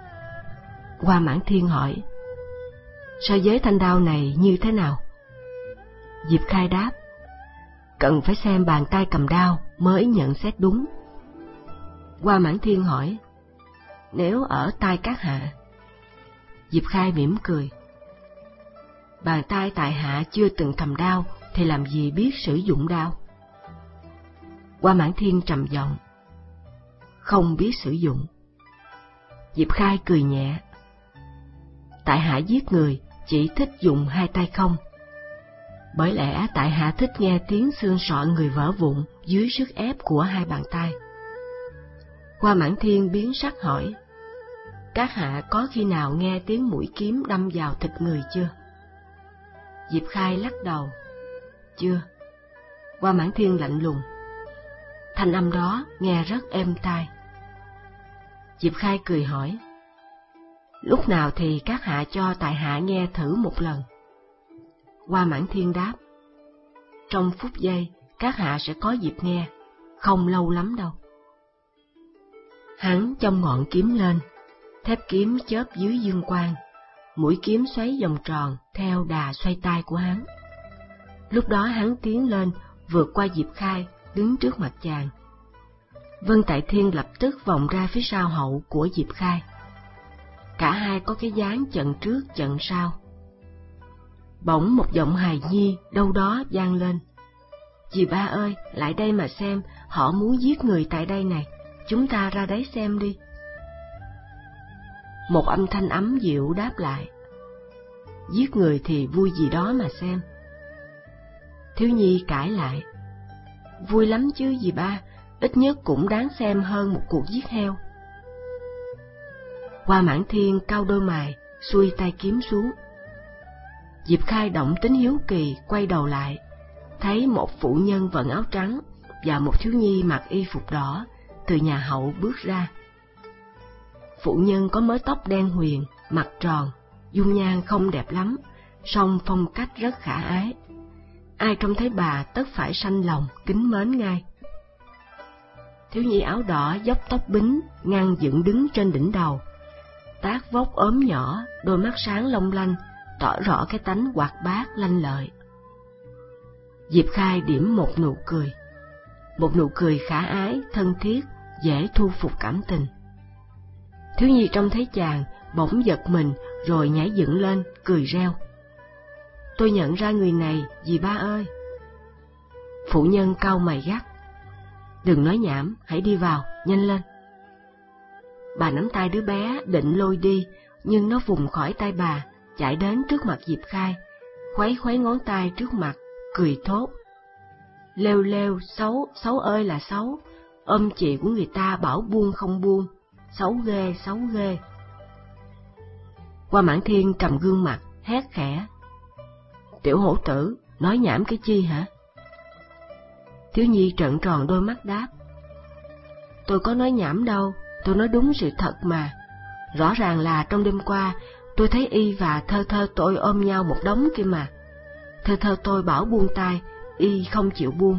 Hoa Mãn Thiên hỏi: so với thanh đao này như thế nào? Diệp Khai đáp: cần phải xem bàn tay cầm đao mới nhận xét đúng. Hoa Mãn Thiên hỏi: nếu ở tay các hạ? Diệp Khai mỉm cười: bàn tay tại hạ chưa từng cầm đao thì làm gì biết sử dụng đao? Hoa Mãn Thiên trầm giọng: không biết sử dụng. Diệp Khai cười nhẹ: tại hạ giết người chỉ thích dùng hai tay không. Bởi lẽ tại hạ thích nghe tiếng xương sọ người vỡ vụn dưới sức ép của hai bàn tay. Hoa Mãn Thiên biến sắc hỏi: các hạ có khi nào nghe tiếng mũi kiếm đâm vào thịt người chưa? Diệp Khai lắc đầu: chưa. Hoa Mãn Thiên lạnh lùng: thanh âm đó nghe rất êm tai. Diệp Khai cười hỏi: lúc nào thì các hạ cho tại hạ nghe thử một lần? Hoa Mãn Thiên đáp: trong phút giây các hạ sẽ có dịp nghe, không lâu lắm đâu. Hắn chông ngọn kiếm lên, thép kiếm chớp dưới dương quang, mũi kiếm xoáy vòng tròn theo đà xoay tay của hắn. Lúc đó hắn tiến lên, vượt qua Diệp Khai, đứng trước mặt chàng. Vân Tại Thiên lập tức vòng ra phía sau hậu của Diệp Khai. Cả hai có cái dáng chận trước chận sau. Bỗng một giọng hài nhi đâu đó vang lên: "Dì ba ơi, lại đây mà xem, họ muốn giết người tại đây này, chúng ta ra đấy xem đi." Một âm thanh ấm dịu đáp lại: "Giết người thì vui gì đó mà xem." Thiếu nhi cãi lại: "Vui lắm chứ dì ba, ít nhất cũng đáng xem hơn một cuộc giết heo." Hoa Mãn Thiên cau đôi mày, xuôi tay kiếm xuống. Diệp Khai động tính hiếu kỳ, quay đầu lại, thấy một phụ nhân vận áo trắng và một thiếu nhi mặc y phục đỏ từ nhà hậu bước ra. Phụ nhân có mớ tóc đen huyền, mặt tròn, dung nhan không đẹp lắm, song phong cách rất khả ái. Ai trông thấy bà tất phải sanh lòng kính mến ngay. Thiếu nhi áo đỏ dốc tóc bính, ngăn dựng đứng trên đỉnh đầu, tác vóc ốm nhỏ, đôi mắt sáng long lanh, tỏ rõ cái tánh hoạt bát lanh lợi. Diệp Khai điểm một nụ cười, một nụ cười khả ái, thân thiết, dễ thu phục cảm tình. Thiếu nhi trông thấy chàng, bỗng giật mình rồi nhảy dựng lên, cười reo: "Tôi nhận ra người này, dì ba ơi." Phụ nhân cau mày gắt: "Đừng nói nhảm, hãy đi vào, nhanh lên." Bà nắm tay đứa bé định lôi đi, nhưng nó vùng khỏi tay bà, chạy đến trước mặt Diệp Khai, khuấy khuấy ngón tay trước mặt, cười thốt: "Lêu lêu, xấu, xấu ơi là xấu, ôm chị của người ta bảo buông không buông, xấu ghê, xấu ghê." Hoa Mãn Thiên trầm gương mặt, hét khẽ: "Tiểu hổ tử, nói nhảm cái chi hả?" Thiếu nhi trợn tròn đôi mắt đáp: "Tôi có nói nhảm đâu, tôi nói đúng sự thật mà. Rõ ràng là trong đêm qua, tôi thấy y và thơ thơ tôi ôm nhau một đống kia mà. Thơ thơ tôi bảo buông tay, y không chịu buông."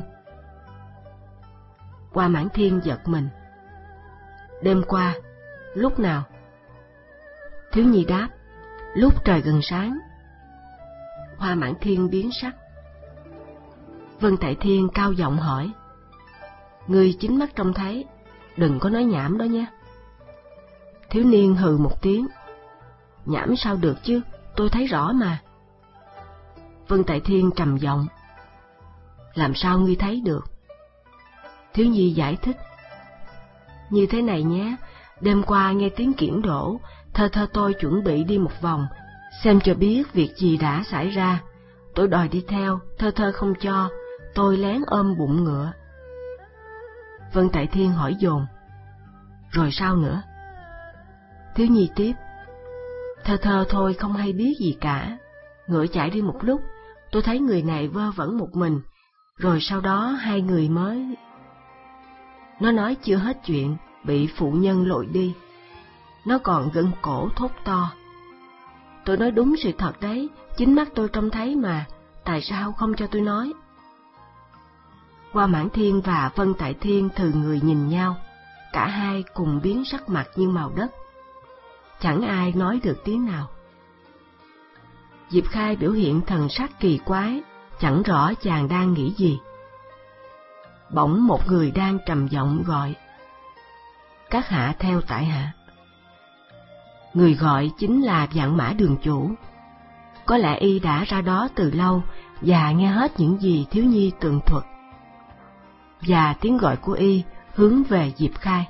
Hoa Mãn Thiên giật mình: "Đêm qua, lúc nào?" Thiếu nhi đáp: "Lúc trời gần sáng." Hoa Mãn Thiên biến sắc. Vân Tại Thiên cao giọng hỏi: "Ngươi chính mắt trông thấy, đừng có nói nhảm đó nhé." Thiếu niên hừ một tiếng: "Nhảm sao được chứ, tôi thấy rõ mà." Vân Tại Thiên trầm giọng: "Làm sao ngươi thấy được?" Thiếu nhi giải thích: "Như thế này nhé, đêm qua nghe tiếng kiển đổ, thơ thơ tôi chuẩn bị đi một vòng, xem cho biết việc gì đã xảy ra. Tôi đòi đi theo, thơ thơ không cho, tôi lén ôm bụng ngựa." Vân Tại Thiên hỏi dồn: "Rồi sao nữa?" Thiếu nhi tiếp: "Thơ thơ thôi không hay biết gì cả. Ngựa chạy đi một lúc, tôi thấy người này vơ vẩn một mình, rồi sau đó hai người mới..." Nó nói chưa hết chuyện, bị phụ nhân lội đi. Nó còn gân cổ thốt to: "Tôi nói đúng sự thật đấy, chính mắt tôi trông thấy mà, tại sao không cho tôi nói?" Hoa Mãn Thiên và Vân Tại Thiên thừ người nhìn nhau, cả hai cùng biến sắc mặt như màu đất. Chẳng ai nói được tiếng nào. Diệp Khai biểu hiện thần sắc kỳ quái, chẳng rõ chàng đang nghĩ gì. Bỗng một người đang trầm giọng gọi: "Các hạ theo tại hạ." Người gọi chính là Vạn Mã Đường chủ. Có lẽ y đã ra đó từ lâu và nghe hết những gì thiếu nhi tường thuật. Và tiếng gọi của y hướng về Diệp Khai.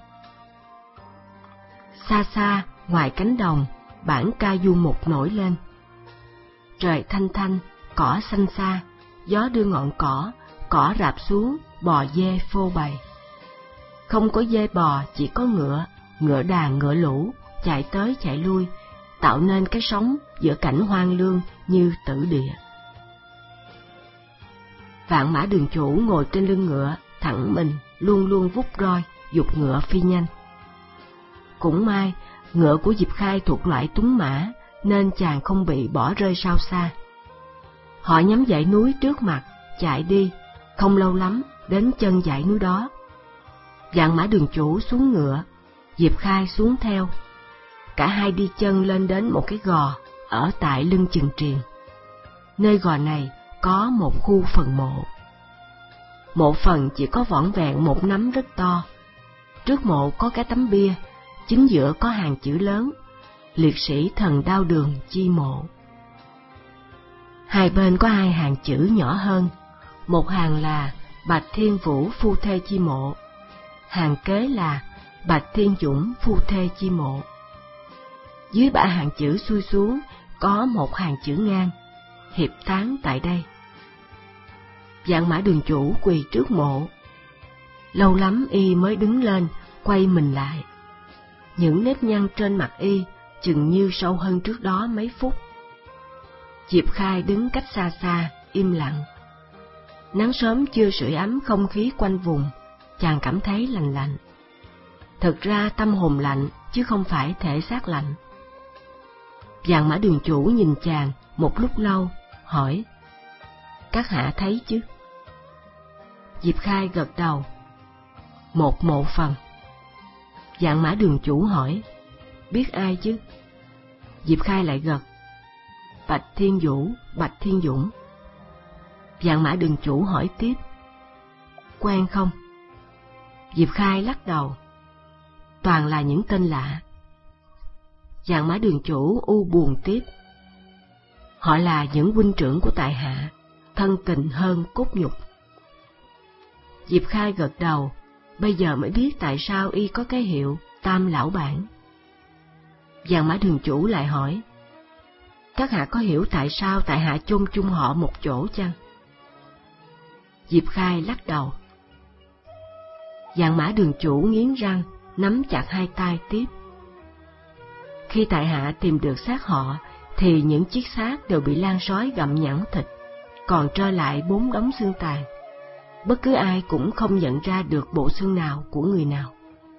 Xa xa, ngoài cánh đồng, bản ca du mục nổi lên. Trời thanh thanh, cỏ xanh xa, gió đưa ngọn cỏ, cỏ rạp xuống, bò dê phô bày. Không có dê bò, chỉ có ngựa, ngựa đàn ngựa lũ, chạy tới chạy lui, tạo nên cái sóng giữa cảnh hoang lương như tử địa. Vạn Mã Đường chủ ngồi trên lưng ngựa, thẳng mình, luôn luôn vút roi, giục ngựa phi nhanh. Cũng may, ngựa của Diệp Khai thuộc loại tuấn mã, nên chàng không bị bỏ rơi sao xa. Họ nhắm dãy núi trước mặt, chạy đi, không lâu lắm đến chân dãy núi đó. Vạn Mã Đường chủ xuống ngựa, Diệp Khai xuống theo. Cả hai đi chân lên đến một cái gò ở tại lưng chừng triền. Nơi gò này có một khu phần mộ. Mộ phần chỉ có vỏn vẹn một nắm rất to. Trước mộ có cái tấm bia, chính giữa có hàng chữ lớn: liệt sĩ thần đao đường chi mộ. Hai bên có hai hàng chữ nhỏ hơn, một hàng là Bạch Thiên Vũ phu thê chi mộ, hàng kế là Bạch Thiên Dũng phu thê chi mộ. Dưới ba hàng chữ xuôi xuống có một hàng chữ ngang: hiệp tán tại đây. Vạn Mã Đường chủ quỳ trước mộ. Lâu lắm y mới đứng lên, quay mình lại. Những nếp nhăn trên mặt y chừng như sâu hơn trước đó mấy phút. Diệp Khai đứng cách xa xa, im lặng. Nắng sớm chưa sưởi ấm không khí quanh vùng, chàng cảm thấy lành lạnh. Thực ra tâm hồn lạnh, chứ không phải thể xác lạnh. Vạn Mã Đường chủ nhìn chàng một lúc lâu, hỏi: các hạ thấy chứ? Diệp Khai gật đầu: một mộ phần. Vạn Mã Đường chủ hỏi: biết ai chứ? Diệp Khai lại gật: Bạch Thiên Vũ, Bạch Thiên Dũng. Vạn Mã Đường chủ hỏi tiếp: quen không? Diệp Khai lắc đầu: toàn là những tên lạ. Vạn Mã Đường chủ u buồn tiếp: họ là những huynh trưởng của tại hạ, thân tình hơn cốt nhục. Diệp Khai gật đầu, bây giờ mới biết tại sao y có cái hiệu Tam Lão Bản. Vạn Mã Đường chủ lại hỏi: các hạ có hiểu tại sao tại hạ chôn chung họ một chỗ chăng? Diệp Khai lắc đầu. Vạn Mã Đường chủ nghiến răng, nắm chặt hai tay tiếp: khi tại hạ tìm được xác họ, thì những chiếc xác đều bị lan sói gặm nhẵn thịt, còn trơ lại bốn đống xương tàn. Bất cứ ai cũng không nhận ra được bộ xương nào của người nào.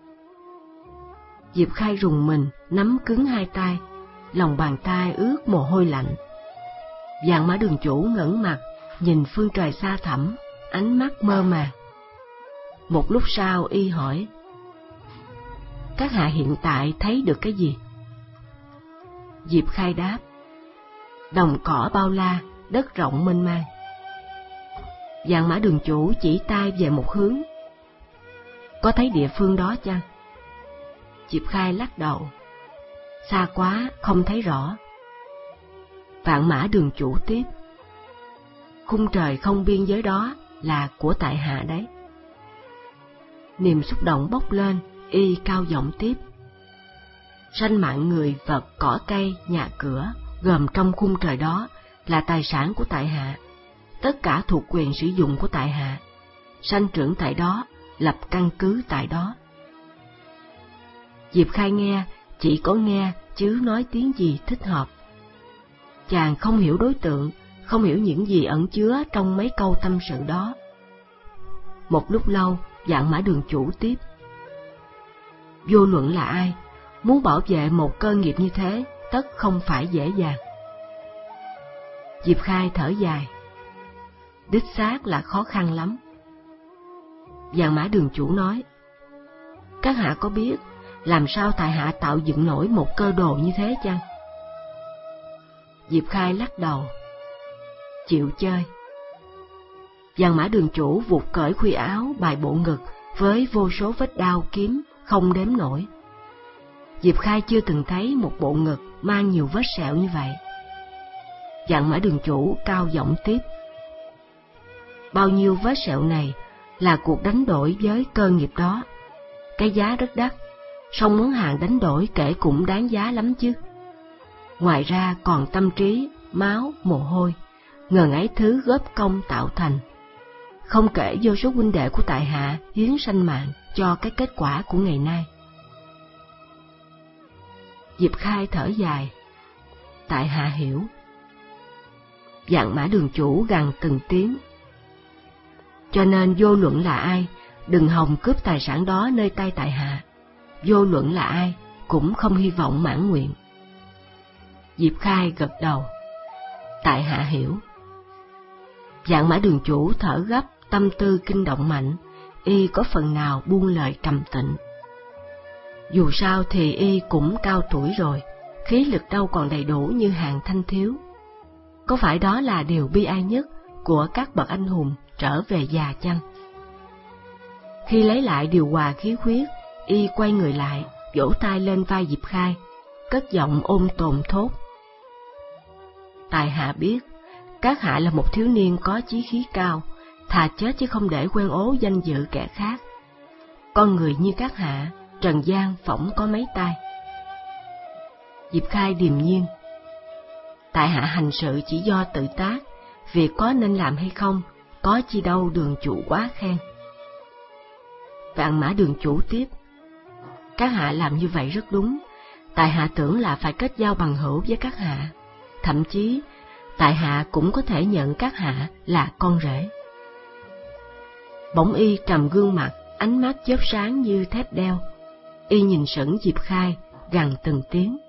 Diệp Khai rùng mình, nắm cứng hai tay, lòng bàn tay ướt mồ hôi lạnh. Vạn Mã Đường chủ ngẩng mặt, nhìn phương trời xa thẳm, ánh mắt mơ màng. Một lúc sau y hỏi: các hạ hiện tại thấy được cái gì? Diệp Khai đáp: đồng cỏ bao la, đất rộng mênh mang. Vạn Mã Đường chủ chỉ tay về một hướng: có thấy địa phương đó chăng? Diệp Khai lắc đầu: xa quá, không thấy rõ. Vạn Mã Đường chủ tiếp: khung trời không biên giới đó là của tại hạ đấy. Niềm xúc động bốc lên, y cao giọng tiếp: sanh mạng người, vật, cỏ cây, nhà cửa gồm trong khung trời đó là tài sản của tại hạ, tất cả thuộc quyền sử dụng của tại hạ, sanh trưởng tại đó, lập căn cứ tại đó. Diệp Khai nghe, chỉ có nghe chứ nói tiếng gì thích hợp. Chàng không hiểu đối tượng, không hiểu những gì ẩn chứa trong mấy câu tâm sự đó. Một lúc lâu, Vạn Mã Đường chủ tiếp: vô luận là ai, muốn bảo vệ một cơ nghiệp như thế, tất không phải dễ dàng. Diệp Khai thở dài: đích xác là khó khăn lắm. Vạn Mã Đường chủ nói: các hạ có biết làm sao tại hạ tạo dựng nổi một cơ đồ như thế chăng? Diệp Khai lắc đầu: chịu chơi. Vạn Mã Đường chủ vụt cởi khuy áo bài bộ ngực với vô số vết đao kiếm không đếm nổi. Diệp Khai chưa từng thấy một bộ ngực mang nhiều vết sẹo như vậy. Vạn Mã Đường chủ cao giọng tiếp: bao nhiêu vết sẹo này là cuộc đánh đổi với cơ nghiệp đó. Cái giá rất đắt, song món hàng đánh đổi kể cũng đáng giá lắm chứ. Ngoài ra còn tâm trí, máu, mồ hôi, ngần ấy thứ góp công tạo thành. Không kể vô số huynh đệ của tại hạ hiến sanh mạng cho cái kết quả của ngày nay. Diệp Khai thở dài: tại hạ hiểu. Vạn Mã Đường chủ gằn từng tiếng: cho nên vô luận là ai, đừng hòng cướp tài sản đó nơi tay tại hạ. Vô luận là ai, cũng không hy vọng mãn nguyện. Diệp Khai gật đầu: tại hạ hiểu. Vạn Mã Đường chủ thở gấp, tâm tư kinh động mạnh, y có phần nào buông lời trầm tĩnh. Dù sao thì y cũng cao tuổi rồi, khí lực đâu còn đầy đủ như hàng thanh thiếu. Có phải đó là điều bi ai nhất của các bậc anh hùng trở về già chăng? Khi lấy lại điều hòa khí huyết, y quay người lại, vỗ tay lên vai Diệp Khai, cất giọng ôn tồn thốt: tại hạ biết, các hạ là một thiếu niên có chí khí cao, thà chết chứ không để quen ố danh dự kẻ khác. Con người như các hạ, trần gian phỏng có mấy tai. Diệp Khai điềm nhiên: tại hạ hành sự chỉ do tự tác, việc có nên làm hay không, có chi đâu đường chủ quá khen. Vạn Mã Đường chủ tiếp: các hạ làm như vậy rất đúng, tại hạ tưởng là phải kết giao bằng hữu với các hạ, thậm chí tại hạ cũng có thể nhận các hạ là con rể. Bỗng y trầm gương mặt, ánh mắt chớp sáng như thép đeo. Y nhìn sững Diệp Khai, gằn từng tiếng: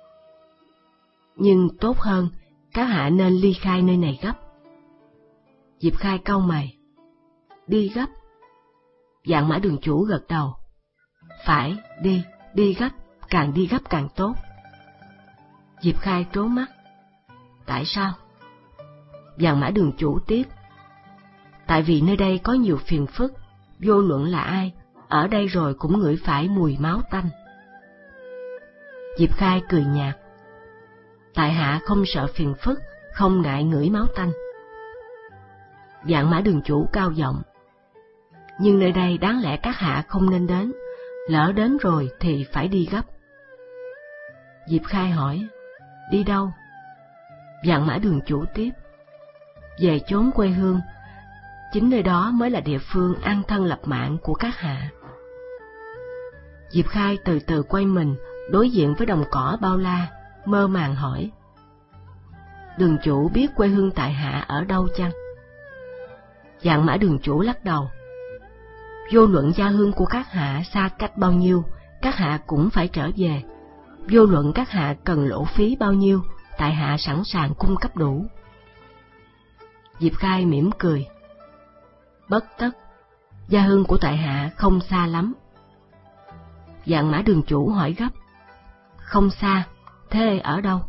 nhưng tốt hơn, các hạ nên ly khai nơi này gấp. Diệp Khai cau mày: đi gấp? Vạn Mã Đường chủ gật đầu: phải, đi, đi gấp, càng đi gấp càng tốt. Diệp Khai trố mắt: tại sao? Vạn Mã Đường chủ tiếp: tại vì nơi đây có nhiều phiền phức, vô luận là ai, ở đây rồi cũng ngửi phải mùi máu tanh. Diệp Khai cười nhạt: tại hạ không sợ phiền phức, không ngại ngửi máu tanh. Vạn Mã Đường chủ cao giọng: nhưng nơi đây đáng lẽ các hạ không nên đến, lỡ đến rồi thì phải đi gấp. Diệp Khai hỏi: đi đâu? Vạn Mã Đường chủ tiếp: về chốn quê hương, chính nơi đó mới là địa phương an thân lập mạng của các hạ. Diệp Khai từ từ quay mình, đối diện với đồng cỏ bao la, mơ màng hỏi: đường chủ biết quê hương tại hạ ở đâu chăng? Vạn Mã Đường chủ lắc đầu: vô luận gia hương của các hạ xa cách bao nhiêu, các hạ cũng phải trở về. Vô luận các hạ cần lỗ phí bao nhiêu, tại hạ sẵn sàng cung cấp đủ. Diệp Khai mỉm cười: bất tất, gia hương của tại hạ không xa lắm. Vạn Mã Đường chủ hỏi gấp: không xa, thế ở đâu?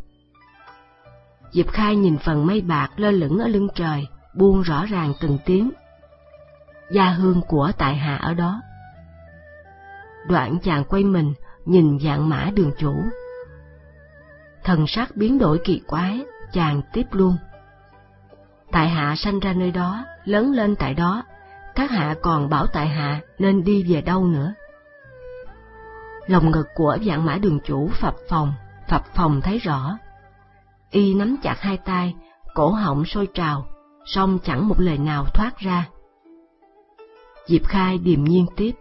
Diệp Khai nhìn phần mây bạc lơ lửng ở lưng trời, buông rõ ràng từng tiếng: gia hương của tại hạ ở đó. Đoạn chàng quay mình nhìn Vạn Mã Đường chủ. Thần sắc biến đổi kỳ quái, chàng tiếp luôn: tại hạ sanh ra nơi đó, lớn lên tại đó, các hạ còn bảo tại hạ nên đi về đâu nữa? Lồng ngực của Vạn Mã Đường chủ phập phồng, phập phồng thấy rõ. Y nắm chặt hai tay, cổ họng sôi trào, song chẳng một lời nào thoát ra. Diệp Khai điềm nhiên tiếp: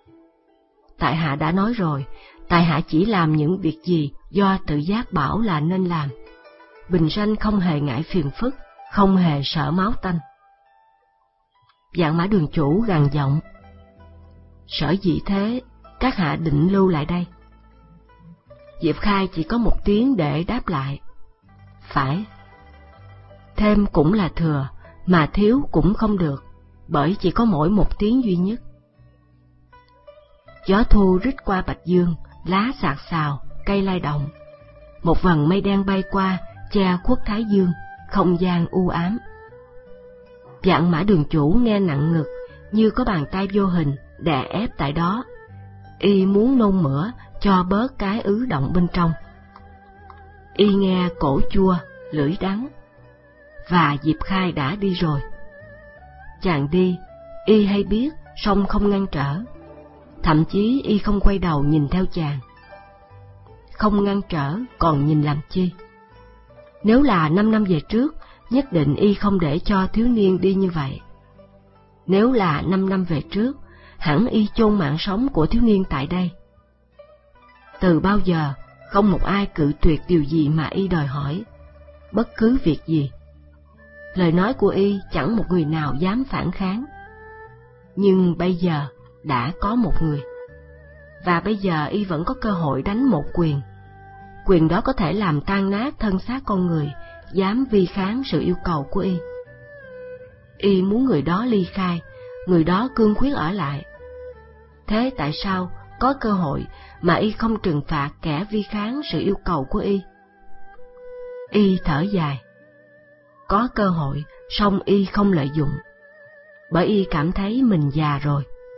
tại hạ đã nói rồi, tại hạ chỉ làm những việc gì do tự giác bảo là nên làm. Bình sanh không hề ngại phiền phức, không hề sợ máu tanh. Vạn Mã Đường chủ gằn giọng: sở dĩ thế, các hạ định lưu lại đây? Diệp Khai chỉ có một tiếng để đáp lại: phải. Thêm cũng là thừa, mà thiếu cũng không được, bởi chỉ có mỗi một tiếng duy nhất. Gió thu rít qua bạch dương, lá xạc xào, cây lay động. Một vầng mây đen bay qua, che khuất thái dương, không gian u ám. Vạn Mã Đường chủ nghe nặng ngực, như có bàn tay vô hình đè ép tại đó. Y muốn nôn mửa cho bớt cái ứ động bên trong. Y nghe cổ chua, lưỡi đắng. Và Diệp Khai đã đi rồi. Chàng đi, y hay biết, song không ngăn trở. Thậm chí y không quay đầu nhìn theo chàng. Không ngăn trở, còn nhìn làm chi? Nếu là năm năm về trước, nhất định y không để cho thiếu niên đi như vậy. Nếu là năm năm về trước, hẳn y chôn mạng sống của thiếu niên tại đây. Từ bao giờ, không một ai cự tuyệt điều gì mà y đòi hỏi, bất cứ việc gì. Lời nói của y chẳng một người nào dám phản kháng. Nhưng bây giờ đã có một người, và bây giờ y vẫn có cơ hội đánh một quyền. Quyền đó có thể làm tan nát thân xác con người dám vi kháng sự yêu cầu của y. Y muốn người đó ly khai, người đó cương quyết ở lại. Thế tại sao có cơ hội mà y không trừng phạt kẻ vi kháng sự yêu cầu của y? Y thở dài. Có cơ hội, song y không lợi dụng, bởi y cảm thấy mình già rồi.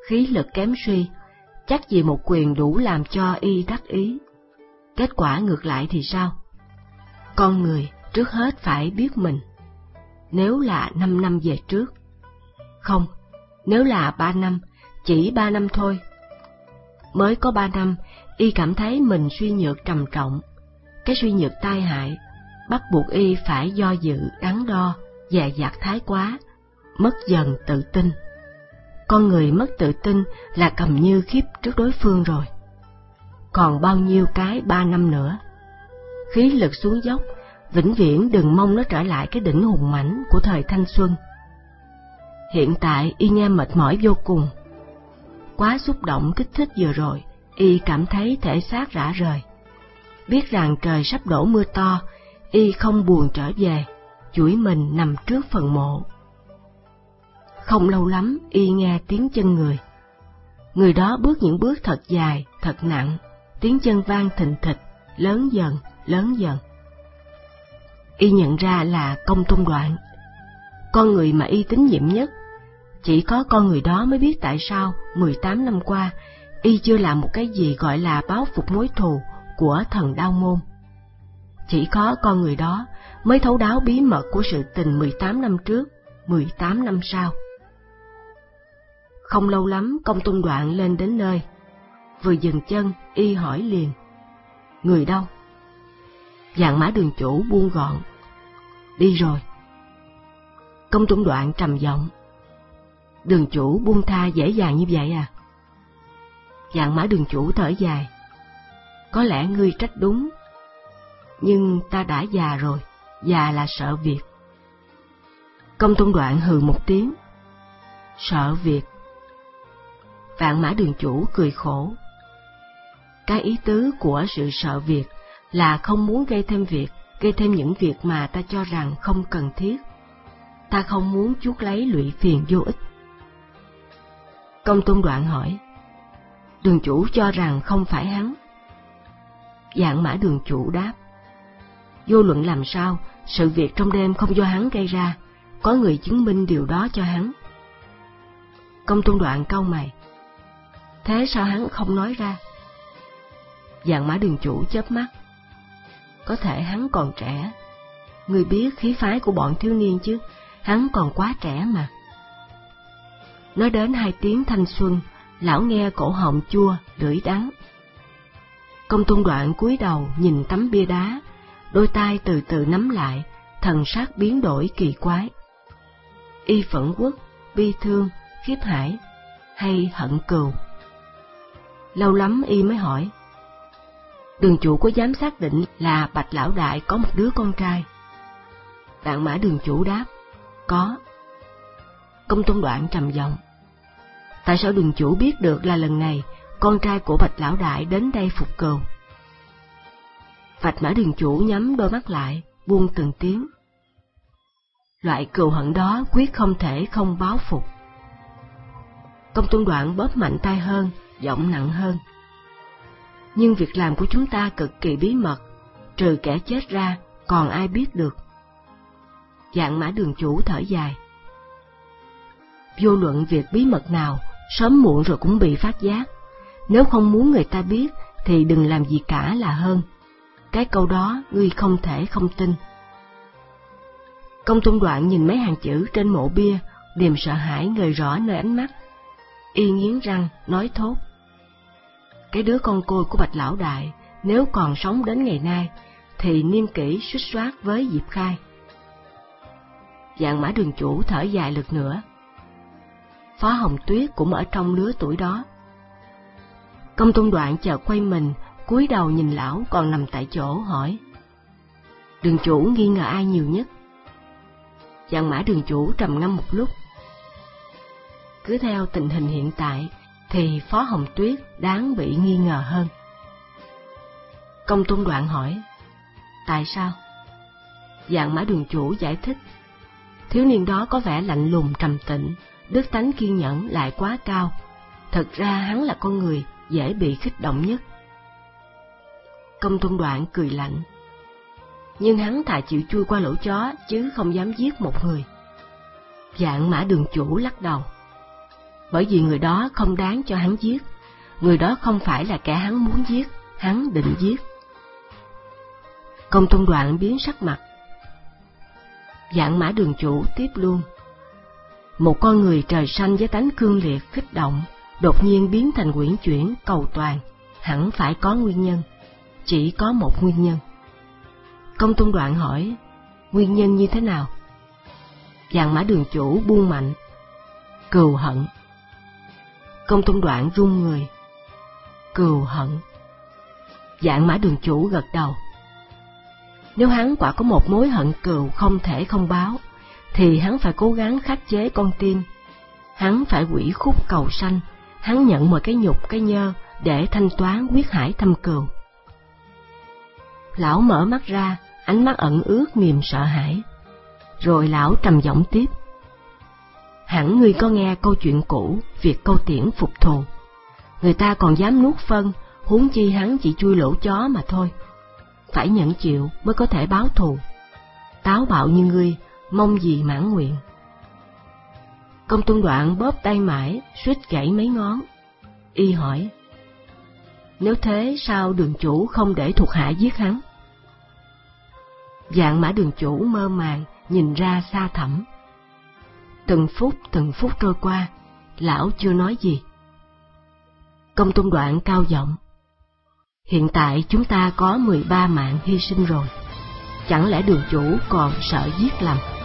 khí lực kém suy, chắc gì một quyền đủ làm cho y đắc ý. Kết quả ngược lại thì sao? Con người trước hết phải biết mình. Nếu là năm năm về trước, không, nếu là ba năm, chỉ ba năm thôi. Mới có ba năm, y cảm thấy mình suy nhược trầm trọng. Cái suy nhược tai hại, bắt buộc y phải do dự, đắn đo, dè dặt thái quá, mất dần tự tin. Con người mất tự tin là cầm như khiếp trước đối phương rồi. Còn bao nhiêu cái ba năm nữa. Khí lực xuống dốc, vĩnh viễn đừng mong nó trở lại cái đỉnh hùng mãnh của thời thanh xuân. Hiện tại y nghe mệt mỏi vô cùng. Quá xúc động kích thích vừa rồi, y cảm thấy thể xác rã rời. Biết rằng trời sắp đổ mưa to, y không buồn trở về, duỗi mình nằm trước phần mộ. Không lâu lắm, y nghe tiếng chân người. Người đó bước những bước thật dài, thật nặng, tiếng chân vang thình thịch, lớn dần, lớn dần. Y nhận ra là Công Tôn Đoạn, con người mà y tín nhiệm nhất. Chỉ có con người đó mới biết tại sao mười tám năm qua y chưa làm một cái gì gọi là báo phục mối thù của thần Đao Môn. Chỉ có con người đó mới thấu đáo bí mật của sự tình mười tám năm trước, mười tám năm sau. Không lâu lắm, Công Tôn Đoạn lên đến nơi. Vừa dừng chân, y hỏi liền: người đâu? Vạn Mã Đường chủ buông gọn: đi rồi. Công Tôn Đoạn trầm giọng: Đường chủ buông tha dễ dàng như vậy à? Vạn Mã Đường chủ thở dài: có lẽ ngươi trách đúng, nhưng ta đã già rồi, già là sợ việc. Công Tôn Đoạn hừ một tiếng: sợ việc? Vạn Mã Đường chủ cười khổ: cái ý tứ của sự sợ việc là không muốn gây thêm việc, gây thêm những việc mà ta cho rằng không cần thiết. Ta không muốn chuốc lấy lụy phiền vô ích. Công Tôn Đoạn hỏi: đường chủ cho rằng không phải hắn? Vạn Mã Đường chủ đáp: vô luận làm sao, sự việc trong đêm không do hắn gây ra, có người chứng minh điều đó cho hắn. Công Tôn Đoạn cau mày: thế sao hắn không nói ra? Vạn Mã Đường chủ chớp mắt: có thể hắn còn trẻ. Ngươi biết khí phái của bọn thiếu niên chứ, hắn còn quá trẻ mà. Nói đến hai tiếng thanh xuân, lão nghe cổ họng chua, lưỡi đắng. Công Tôn Đoạn cúi đầu nhìn tấm bia đá, đôi tay từ từ nắm lại, thần sắc biến đổi kỳ quái. Y phẫn uất, bi thương, khiếp hải, hay hận cừu? Lâu lắm y mới hỏi: đường chủ có dám xác định là Bạch lão đại có một đứa con trai? Vạn Mã Đường chủ đáp: có. Công Tôn Đoạn trầm giọng: tại sao đường chủ biết được là lần này con trai của Bạch lão đại đến đây phục cừu? Bạch Mã Đường chủ nhắm đôi mắt lại, buông từng tiếng: loại cừu hận đó quyết không thể không báo phục. Công Tôn Đoạn bóp mạnh tay hơn, giọng nặng hơn: nhưng việc làm của chúng ta cực kỳ bí mật, trừ kẻ chết ra, còn ai biết được? Vạn Mã Đường chủ thở dài: vô luận việc bí mật nào, sớm muộn rồi cũng bị phát giác. Nếu không muốn người ta biết, thì đừng làm gì cả là hơn. Cái câu đó ngươi không thể không tin. Công Tôn Đoạn nhìn mấy hàng chữ trên mộ bia, niềm sợ hãi ngời rõ nơi ánh mắt. Y nghiến răng nói thốt: cái đứa con côi của Bạch lão đại nếu còn sống đến ngày nay thì niên kỷ suýt soát với Diệp Khai. Vạn Mã Đường chủ thở dài lượt nữa: Phó Hồng Tuyết cũng ở trong lứa tuổi đó. Công Tôn Đoạn chợt quay mình, cúi đầu nhìn lão còn nằm tại chỗ, hỏi: đường chủ nghi ngờ ai nhiều nhất? Vạn Mã Đường chủ trầm ngâm một lúc: cứ theo tình hình hiện tại thì Phó Hồng Tuyết đáng bị nghi ngờ hơn. Công Tôn Đoạn hỏi: tại sao? Vạn Mã Đường chủ giải thích: thiếu niên đó có vẻ lạnh lùng trầm tĩnh, đức tánh kiên nhẫn lại quá cao. Thật ra hắn là con người dễ bị kích động nhất. Công Tôn Đoạn cười lạnh: nhưng hắn thà chịu chui qua lỗ chó chứ không dám giết một người. Vạn Mã Đường chủ lắc đầu: bởi vì người đó không đáng cho hắn giết, người đó không phải là kẻ hắn muốn giết, hắn định giết. Công Tôn Đoạn biến sắc mặt. Vạn Mã Đường chủ tiếp luôn. Một con người trời xanh với tánh cương liệt, kích động, đột nhiên biến thành uyển chuyển, cầu toàn, hẳn phải có nguyên nhân. Chỉ có một nguyên nhân. Công Tôn Đoạn hỏi, nguyên nhân như thế nào? Vạn Mã Đường chủ buông mạnh, cừu hận. Công Tôn Đoạn run người, cừu hận. Vạn Mã Đường chủ gật đầu. Nếu hắn quả có một mối hận cừu không thể không báo, thì hắn phải cố gắng khắc chế con tim. Hắn phải quỷ khúc cầu sanh, hắn nhận mọi cái nhục cái nhơ để thanh toán quyết hải thâm cừu. Lão mở mắt ra, ánh mắt ẩn ướt niềm sợ hãi. Rồi lão trầm giọng tiếp. Hẳn ngươi có nghe câu chuyện cũ, việc câu tiễn phục thù. Người ta còn dám nuốt phân, huống chi hắn chỉ chui lỗ chó mà thôi. Phải nhẫn chịu mới có thể báo thù. Táo bạo như ngươi, mong gì mãn nguyện. Công Tôn Đoạn bóp tay mãi, suýt gãy mấy ngón. Y hỏi, nếu thế sao đường chủ không để thuộc hạ giết hắn? Vạn Mã Đường chủ mơ màng nhìn ra xa thẳm. Từng phút từng phút trôi qua, lão chưa nói gì. Công Tôn Đoạn cao giọng, hiện tại chúng ta có mười ba mạng hy sinh rồi, chẳng lẽ đường chủ còn sợ giết lầm?